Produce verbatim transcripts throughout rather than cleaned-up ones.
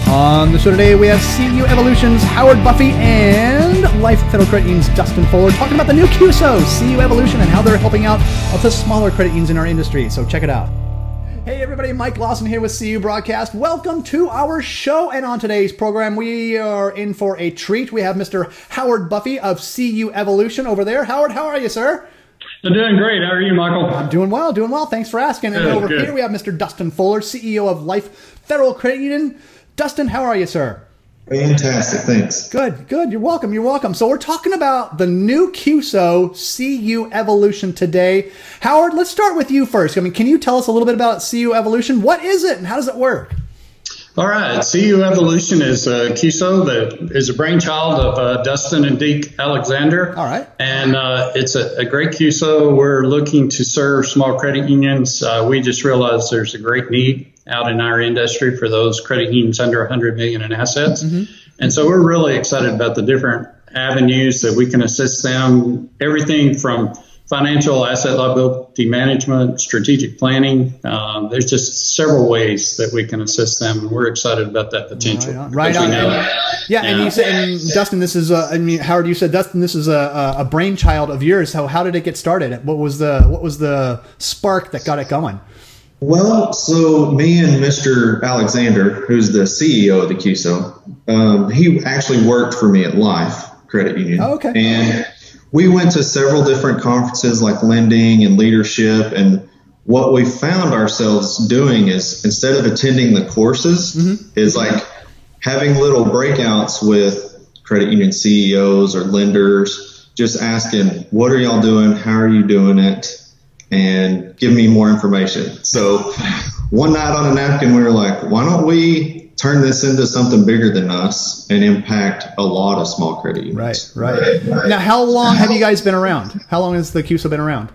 On the show today, we have C U Evolution's Howard Buffy and Life Federal Credit Union's Dustin Fuller talking about the new Q S O, C U Evolution, and how they're helping out the smaller credit unions in our industry. So check it out. Hey everybody, Mike Lawson here with C U Broadcast. Welcome to our show, and on today's program, we are in for a treat. We have Mister Howard Buffy of C U Evolution over there. Howard, how are you, sir? I'm doing great. How are you, Michael? I'm doing well, doing well. Thanks for asking. And good, over good. here, we have Mister Dustin Fuller, C E O of Life Federal Credit Union. Dustin, how are you, sir? Fantastic, thanks. Good, good. You're welcome, you're welcome. So we're talking about the new Q S O, C U Evolution today. Howard, let's start with you first. I mean, can you tell us a little bit about C U Evolution? What is it and how does it work? All right. C U Evolution is a Q S O that is a brainchild of uh, Dustin and Deke Alexander. All right. And uh, it's a, a great Q S O. We're looking to serve small credit unions. Uh, we just realized there's a great need out in our industry for those credit unions under one hundred million in assets. Mm-hmm. And so we're really excited about the different avenues that we can assist them, everything from financial asset liability management, strategic planning. Um, there's just several ways that we can assist them, and we're excited about that potential. Right on. Right on. Yeah, yeah, and you said, and Dustin, this is, a, I mean, Howard, you said, Dustin, this is a, a brainchild of yours. So how did it get started? What was the what was the spark that got it going? Well, so me and Mister Alexander, who's the C E O of the Q S O, um, he actually worked for me at Life Credit Union. Oh, okay. And we went to several different conferences like lending and leadership, and what we found ourselves doing is instead of attending the courses, mm-hmm. is like having little breakouts with credit union C E Os or lenders, just asking, what are y'all doing? How are you doing it? And give me more information. So one night on a napkin, we were like, why don't we turn this into something bigger than us and impact a lot of small credit unions? Right, right. right. Now, how long have you guys been around? How long has the Q S O been around?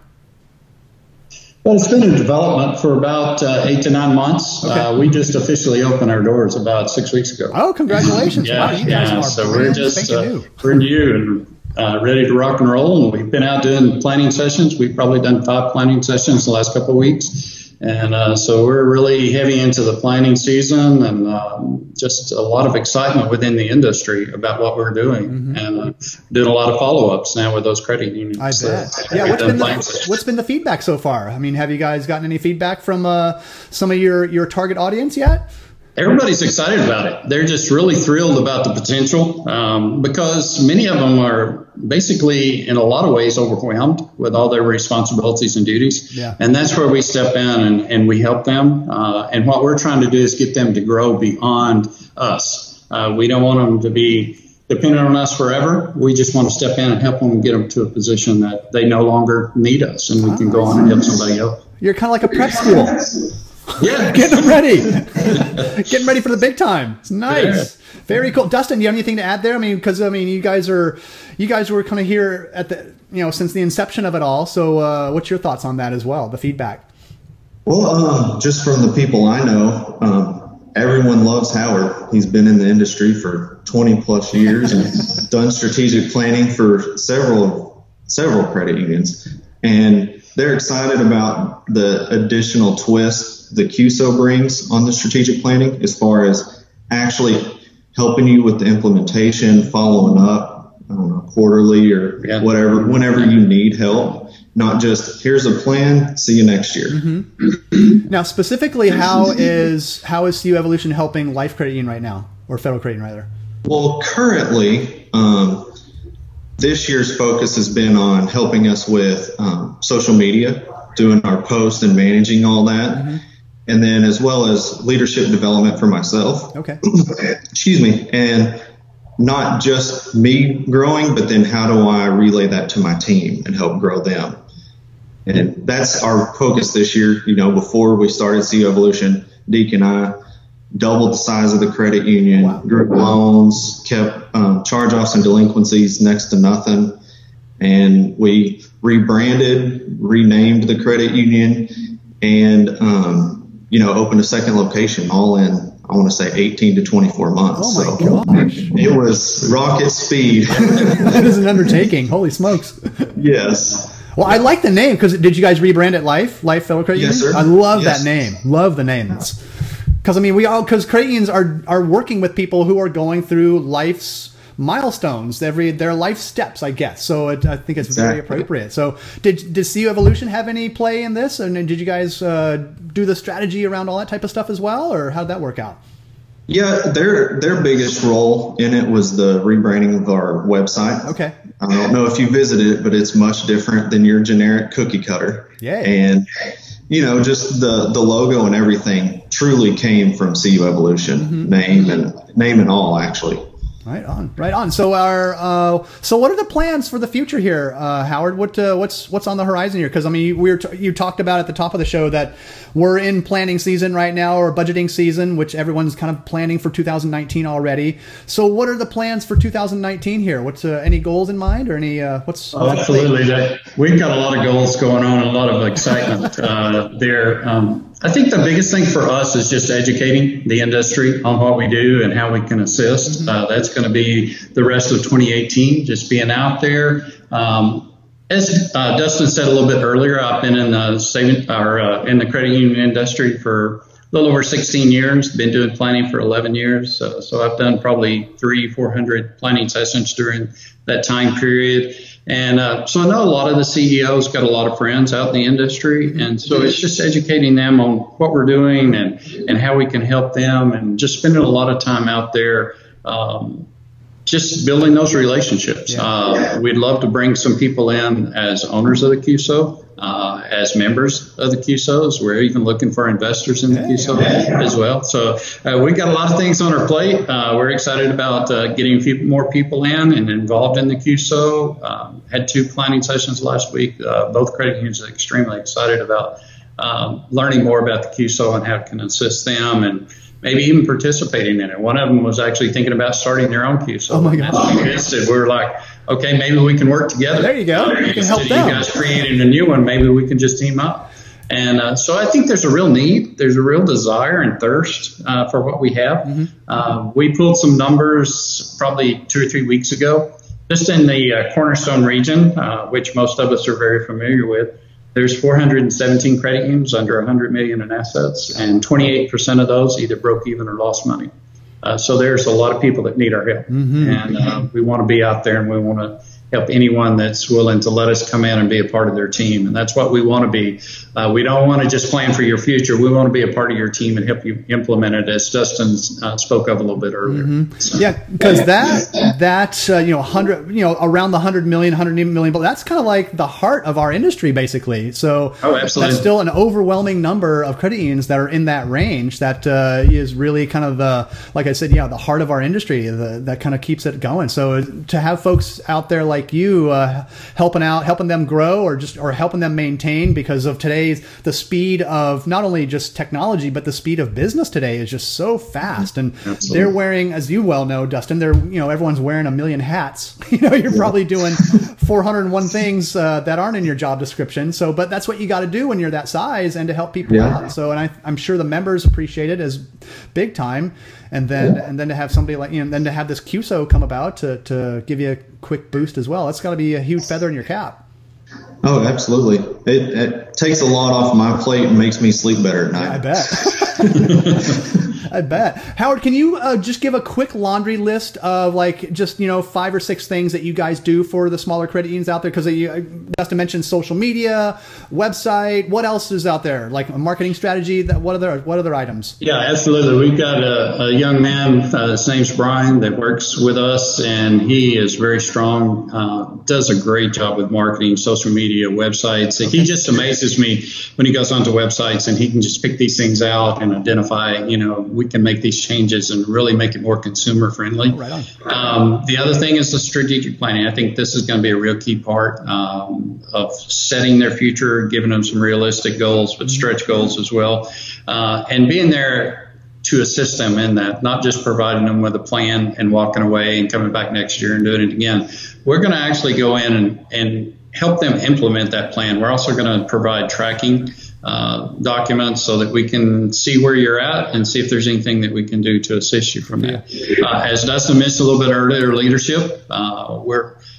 Well, it's been in development for about uh, eight to nine months. Okay. Uh, we just officially opened our doors about six weeks ago. Oh, congratulations. yeah, wow, you guys yeah. are So we're just uh, new. we're new and Uh, ready to rock and roll, and we've been out doing planning sessions. We've probably done five planning sessions the last couple of weeks, and uh, so we're really heavy into the planning season, and um, just a lot of excitement within the industry about what we're doing, mm-hmm. and uh, doing a lot of follow-ups now with those credit unions. I bet. Uh, yeah, what's been, the, what's been the feedback so far? I mean, have you guys gotten any feedback from uh, some of your, your target audience yet? Everybody's excited about it. They're just really thrilled about the potential um, because many of them are basically, in a lot of ways, overwhelmed with all their responsibilities and duties. Yeah. And that's where we step in and, and we help them. Uh, and what we're trying to do is get them to grow beyond us. Uh, we don't want them to be dependent on us forever. We just want to step in and help them get them to a position that they no longer need us, and we can go on and help somebody else. You're kind of like a prep school. Yeah. Getting ready. Getting ready for the big time. It's nice. Yeah. Very cool. Dustin, do you have anything to add there? I mean, because, I mean, you guys are, you guys were kind of here at the, you know, since the inception of it all. So uh, what's your thoughts on that as well, the feedback? Well, um, just from the people I know, um, everyone loves Howard. He's been in the industry for twenty plus years and done strategic planning for several, several credit unions. And they're excited about the additional twist the Q S O brings on the strategic planning as far as actually helping you with the implementation, following up, I don't know, quarterly or yeah. whatever, whenever you need help. Not just, here's a plan, see you next year. Mm-hmm. Now, specifically, how is how is C U Evolution helping Life Credit Union right now, or Federal Credit Union, rather? Well, currently, um, this year's focus has been on helping us with um, social media, doing our posts and managing all that. Mm-hmm. And then as well as leadership development for myself. Okay. Excuse me. And not just me growing, but then how do I relay that to my team and help grow them? And that's our focus this year. You know, before we started C U Evolution, Deke and I doubled the size of the credit union, wow. grew loans, kept um, charge-offs and delinquencies next to nothing. And we rebranded, renamed the credit union, and, um, you know, opened a second location all in, I want to say eighteen to twenty-four months. Oh my so gosh. It was rocket speed. That is an undertaking. Holy smokes. Yes. Well, I like the name because did you guys rebrand it Life? Life Federal Credit Union? Yes, sir. I love yes. that name. Love the name. It's Because I mean, we all because credit unions are are working with people who are going through life's milestones, every their life steps, I guess. So it, I think it's exactly. very appropriate. So did did C U Evolution have any play in this, and did you guys uh, do the strategy around all that type of stuff as well, or how did that work out? Yeah, their their biggest role in it was the rebranding of our website. Okay. I don't know if you visited it, but it's much different than your generic cookie cutter. Yeah. And you know, just the the logo and everything truly came from C U Evolution, mm-hmm. name and name and all, actually. Right on, right on. So our, uh, so what are the plans for the future here, uh, Howard? What, uh, what's, what's on the horizon here? Because I mean, we were t- you talked about at the top of the show that we're in planning season right now, or budgeting season, which everyone's kind of planning for two thousand nineteen already. So what are the plans for two thousand nineteen here? What's uh, any goals in mind, or any uh, what's? Oh, absolutely, we've got a lot of goals going on and a lot of excitement uh, there. Um, I think the biggest thing for us is just educating the industry on what we do and how we can assist. Mm-hmm. Uh, that's going to be the rest of twenty eighteen, just being out there. Um, as uh, Dustin said a little bit earlier, I've been in the saving, or, uh, in the credit union industry for a little over sixteen years, been doing planning for eleven years. So, so I've done probably three, four hundred planning sessions during that time period. And uh, so I know a lot of the C E Os got a lot of friends out in the industry. And so it's just educating them on what we're doing and, and how we can help them, and just spending a lot of time out there um, just building those relationships. Yeah. Uh, we'd love to bring some people in as owners of the Q S O, uh, as members of the Q S Os. We're even looking for investors in the Q S O as well. So uh, we've got a lot of things on our plate. Uh, we're excited about uh, getting a few more people in and involved in the Q S O. Um, had two planning sessions last week. Uh, both credit unions are extremely excited about um, learning more about the Q S O and how it can assist them, and maybe even participating in it. One of them was actually thinking about starting their own Q S O. Oh my God. We were like, okay, maybe we can work together. There you go. You can help them. You guys created a new one. Maybe we can just team up. And uh, so I think there's a real need. There's a real desire and thirst uh, for what we have. Mm-hmm. Uh, we pulled some numbers probably two or three weeks ago, just in the uh, Cornerstone region, uh, which most of us are very familiar with. There's four hundred seventeen credit unions under one hundred million in assets, and twenty-eight percent of those either broke even or lost money. Uh, so there's a lot of people that need our help, mm-hmm. and uh, we want to be out there, and we want to help anyone that's willing to let us come in and be a part of their team. And that's what we want to be. Uh, we don't want to just plan for your future. We want to be a part of your team and help you implement it, as Dustin uh, spoke of a little bit earlier. Mm-hmm. So. Yeah, because that, that uh, you know, one hundred, you know, around the one hundred million, one hundred million, but that's kind of like the heart of our industry, basically. So oh, absolutely. That's still an overwhelming number of credit unions that are in that range. That uh, is really kind of the, like I said, yeah, the heart of our industry, the, that kind of keeps it going. So to have folks out there like you uh, helping out, helping them grow, or just or helping them maintain, because of today's the speed of not only just technology, but the speed of business today is just so fast. And Absolutely. They're wearing, as you well know, Dustin, they're you know everyone's wearing a million hats. You know, you're yeah. probably doing four hundred one things uh, that aren't in your job description. So, but that's what you got to do when you're that size, and to help people yeah. out. So, and I, I'm sure the members appreciate it as big time. And then, yeah. and then to have somebody like, you know, and then to have this Q S O come about to, to give you a quick boost as well. That's got to be a huge feather in your cap. Oh, absolutely. It, it takes a lot off my plate and makes me sleep better at night. Yeah, I bet. I bet. Howard, can you uh, just give a quick laundry list of like just, you know, five or six things that you guys do for the smaller credit unions out there? Because Dustin mentioned social media, website. What else is out there? Like a marketing strategy? That what other what other items? Yeah, absolutely. We've got a, a young man. Uh, his name's Brian that works with us, and he is very strong. Uh, does a great job with marketing, social media, websites. Okay. He just amazes me when he goes onto websites and he can just pick these things out and identify, you know, we can make these changes and really make it more consumer friendly. Oh, right on. Um, the other thing is the strategic planning. I think this is going to be a real key part um, of setting their future, giving them some realistic goals, but stretch goals as well, uh, and being there to assist them in that, not just providing them with a plan and walking away and coming back next year and doing it again. We're going to actually go in and, and help them implement that plan. We're also going to provide tracking uh, documents so that we can see where you're at and see if there's anything that we can do to assist you from that. Uh, as Dustin mentioned a little bit earlier, leadership. Uh, we're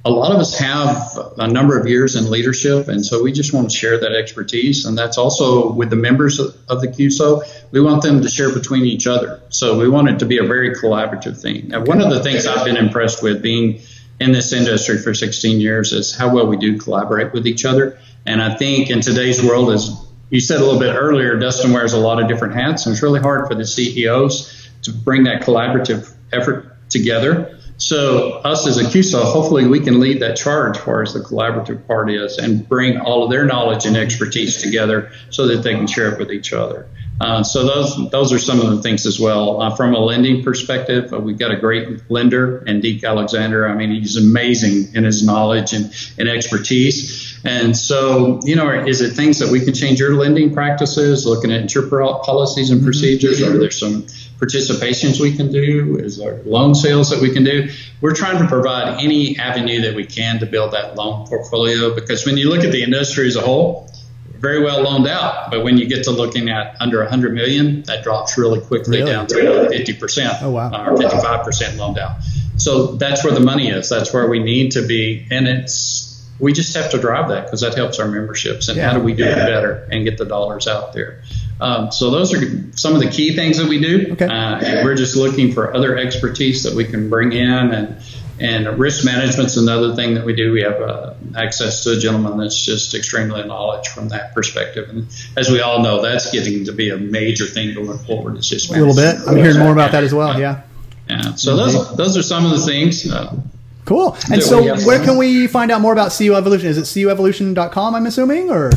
a lot of us have a number of years in leadership, and so we just want to share that expertise. And that's also with the members of, of the Q S O. We want them to share between each other. So we want it to be a very collaborative thing. Now, one of the things I've been impressed with being in this industry for sixteen years is how well we do collaborate with each other. And I think in today's world, as you said a little bit earlier, Dustin wears a lot of different hats, and it's really hard for the C E Os to bring that collaborative effort together. So us as a Q S O, hopefully we can lead that charge as far as the collaborative part is and bring all of their knowledge and expertise together so that they can share it with each other. Uh, so those those are some of the things as well. Uh, from a lending perspective, uh, we've got a great lender in Deke Alexander. I mean, he's amazing in his knowledge and, and expertise. And so, you know, is it things that we can change your lending practices, looking at your policies and procedures? Are there some participations we can do? Is there loan sales that we can do? We're trying to provide any avenue that we can to build that loan portfolio, because when you look at the industry as a whole, very well loaned out, but when you get to looking at under one hundred million, that drops really quickly really? down to fifty percent oh, wow. uh, or fifty-five percent loaned out. So that's where the money is. That's where we need to be, and it's we just have to drive that because that helps our memberships. And yeah. how do we do it better and get the dollars out there? Um, so those are some of the key things that we do. Okay. Uh, and we're just looking for other expertise that we can bring in, and and risk management's another thing that we do. We have uh, access to a gentleman that's just extremely knowledge from that perspective. And as we all know, that's getting to be a major thing going forward. It's just a little bit. I'm hearing more about that as well. Yeah. Yeah. So those those are some of the things. Uh, cool. And so where can we find out more about C U Evolution? Is it C U evolution dot com, I'm assuming, or?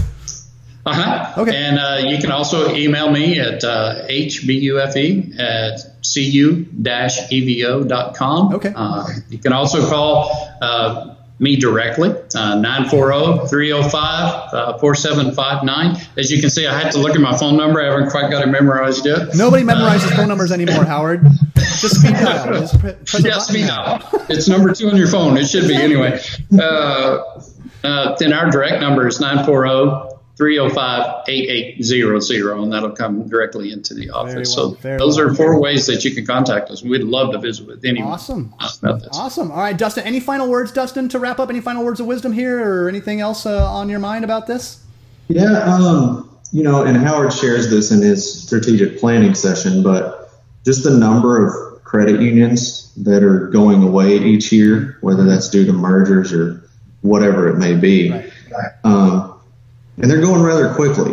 Uh-huh. Okay. And uh, you can also email me at uh, H B U F E at C U E V O dot com. Okay. Uh, you can also call uh, me directly, uh, nine four zero, three zero five, four seven five nine. As you can see, I had to look at my phone number. I haven't quite got it memorized yet. Nobody memorizes uh, phone numbers anymore, Howard. Just speed dial. Just pre- press yeah, speed dial. It's number two on your phone. It should be anyway. Uh, uh, then our direct number is nine four zero, three zero five, eight eight zero zero, and that'll come directly into the office. Well, so those well. are four ways that you can contact us. We'd love to visit with anyone. Awesome. Uh, awesome. All right, Dustin, any final words, Dustin, to wrap up? Any final words of wisdom here, or anything else uh, on your mind about this? Yeah, um, you know, and Howard shares this in his strategic planning session, but just the number of credit unions that are going away each year, whether that's due to mergers or whatever it may be. Right. Um, And they're going rather quickly.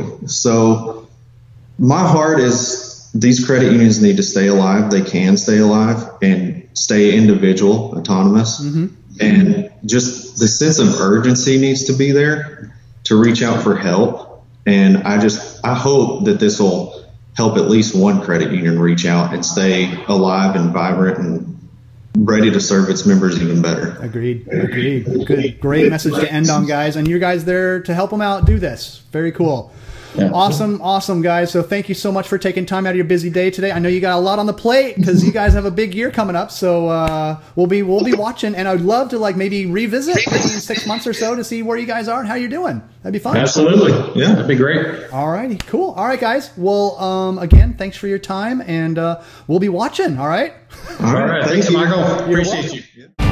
So my heart is these credit unions need to stay alive. They can stay alive and stay individual, autonomous. Mm-hmm. And just the sense of urgency needs to be there to reach out for help. And I just, I hope that this will help at least one credit union reach out and stay alive and vibrant and ready to serve its members even better. Agreed. Agreed. Good. Great message to end on, guys. And you guys there to help them out do this. Very cool. Yeah. Awesome. Awesome, guys. So thank you so much for taking time out of your busy day today. I know you got a lot on the plate because you guys have a big year coming up. So uh, we'll be we'll be watching, and I'd love to like maybe revisit maybe in six months or so to see where you guys are and how you're doing. That'd be fun. Absolutely. Yeah, that'd be great. All righty. Cool. All right, guys. Well, um, again, thanks for your time, and uh, we'll be watching. All right. All right. Thanks, Michael. Appreciate you.